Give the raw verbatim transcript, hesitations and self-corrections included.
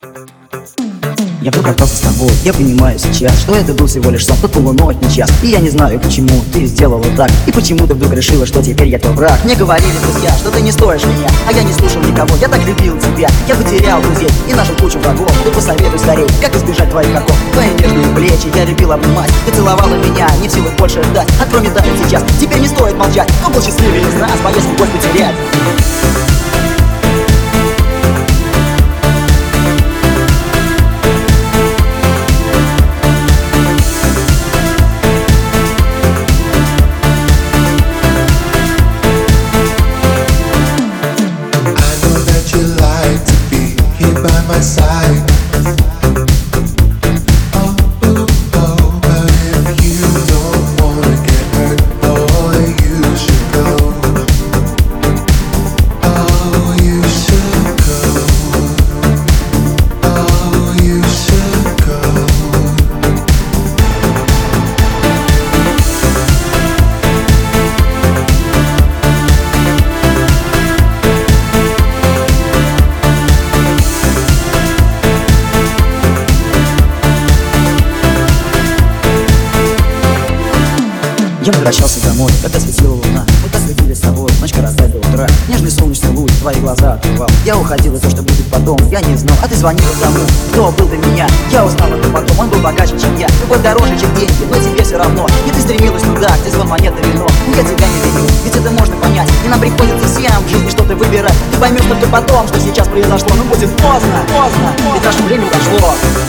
Я вдруг остался с тобой, я понимаю сейчас, что это был всего лишь сон, тот полуночный час. И я не знаю, почему ты сделала так, и почему ты вдруг решила, что теперь я твой враг. Мне говорили друзья, что ты не стоишь меня, а я не слушал никого, я так любил тебя. Я потерял друзей и нашу кучу врагов. Ты посоветуй скорей, как избежать твоих оков. Твои нежные плечи я любил обнимать, ты целовала меня, не в силах больше ждать. Открой мне тайну сейчас, теперь не стоит молчать. Кто был счастливее из нас, боясь любовь потерять? My side. Oh, oh, oh, but if you don't wanna get hurt, boy, you should go. Oh, you should go. Oh, you should go. Я возвращался домой, когда светила луна. Мы так следили с тобой, ночка растает до утра. Нежный солнечный луч твои глаза открывал. Я уходил, и то, что будет потом, я не знал. А ты звонила тому, кто был до меня. Я узнал это потом, он был богаче, чем я. Любовь дороже, чем деньги, но тебе все равно. И ты стремилась туда, где звон монеты вино. Но я тебя не виню, ведь это можно понять. И нам приходится всем в жизни что-то выбирать. Ты поймешь только потом, что сейчас произошло. Но будет поздно, поздно, ведь наше время ушло.